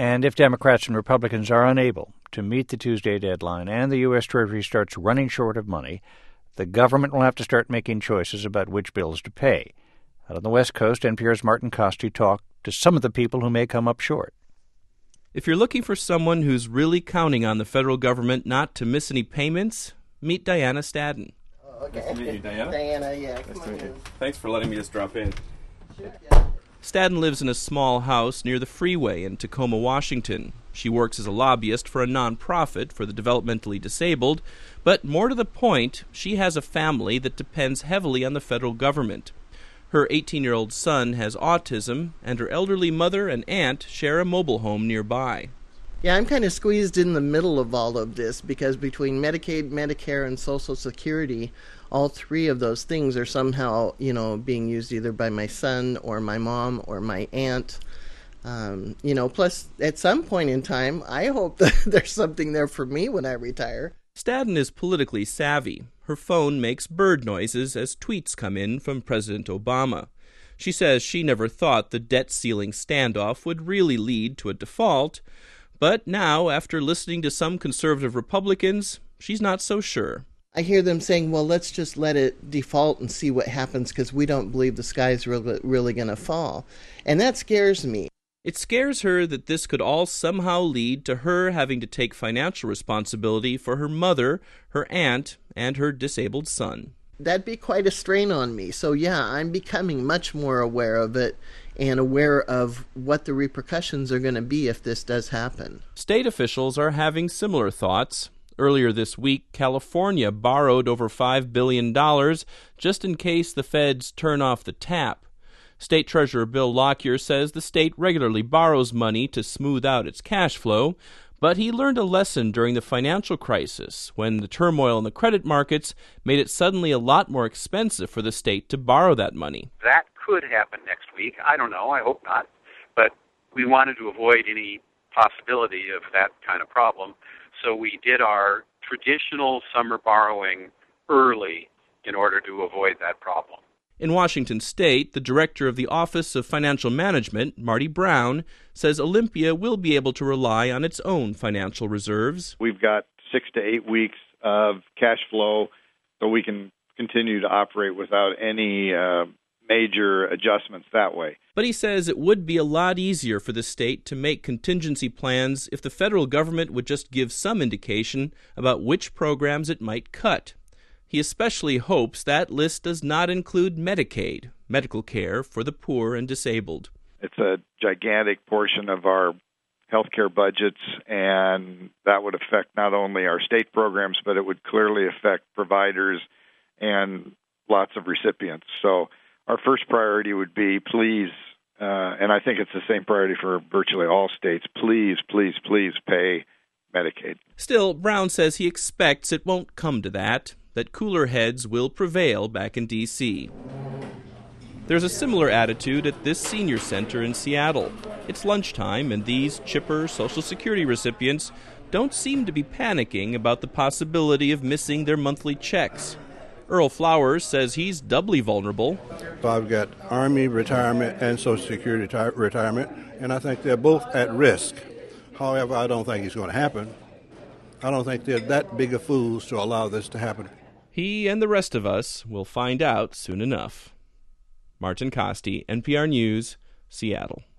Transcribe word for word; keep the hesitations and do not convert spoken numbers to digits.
And if Democrats and Republicans are unable to meet the Tuesday deadline and the U S. Treasury starts running short of money, the government will have to start making choices about which bills to pay. Out on the West Coast, N P R's Martin Costi talked to some of the people who may come up short. If you're looking for someone who's really counting on the federal government not to miss any payments, meet Diana Stadden. Oh, okay. Nice to meet you, Diana. Diana, yeah. Nice Come to meet on you. in. Thanks for letting me just drop in. Sure, yeah. Stadden lives in a small house near the freeway in Tacoma, Washington. She works as a lobbyist for a nonprofit for the developmentally disabled, but more to the point, she has a family that depends heavily on the federal government. Her eighteen-year-old son has autism, and her elderly mother and aunt share a mobile home nearby. Yeah, I'm kind of squeezed in the middle of all of this because between Medicaid, Medicare, and Social Security, all three of those things are somehow, you know, being used either by my son or my mom or my aunt. Um, you know, plus at some point in time, I hope that there's something there for me when I retire. Stadden is politically savvy. Her phone makes bird noises as tweets come in from President Obama. She says she never thought the debt ceiling standoff would really lead to a default, but now, after listening to some conservative Republicans, she's not so sure. I hear them saying, well, let's just let it default and see what happens because we don't believe the sky's really, really going to fall. And that scares me. It scares her that this could all somehow lead to her having to take financial responsibility for her mother, her aunt, and her disabled son. That'd be quite a strain on me. So, yeah, I'm becoming much more aware of it and aware of what the repercussions are going to be if this does happen. State officials are having similar thoughts. Earlier this week, California borrowed over five billion dollars just in case the feds turn off the tap. State Treasurer Bill Lockyer says the state regularly borrows money to smooth out its cash flow, but he learned a lesson during the financial crisis when the turmoil in the credit markets made it suddenly a lot more expensive for the state to borrow that money. That could happen next week. I don't know. I hope not. But we wanted to avoid any possibility of that kind of problem. So we did our traditional summer borrowing early in order to avoid that problem. In Washington State, the director of the Office of Financial Management, Marty Brown, says Olympia will be able to rely on its own financial reserves. We've got six to eight weeks of cash flow, so we can continue to operate without any uh, major adjustments that way. But he says it would be a lot easier for the state to make contingency plans if the federal government would just give some indication about which programs it might cut. He especially hopes that list does not include Medicaid, medical care for the poor and disabled. It's a gigantic portion of our healthcare budgets, and that would affect not only our state programs, but it would clearly affect providers and lots of recipients. So our first priority would be, please, uh, and I think it's the same priority for virtually all states, please, please, please pay Medicaid. Still, Brown says he expects it won't come to that, that cooler heads will prevail back in D C There's a similar attitude at this senior center in Seattle. It's lunchtime, and these chipper Social Security recipients don't seem to be panicking about the possibility of missing their monthly checks. Earl Flowers says he's doubly vulnerable. So I've got Army retirement and Social Security tar- retirement, and I think they're both at risk. However, I don't think it's going to happen. I don't think they're that big of fools to allow this to happen. He and the rest of us will find out soon enough. Martin Costi, N P R News, Seattle.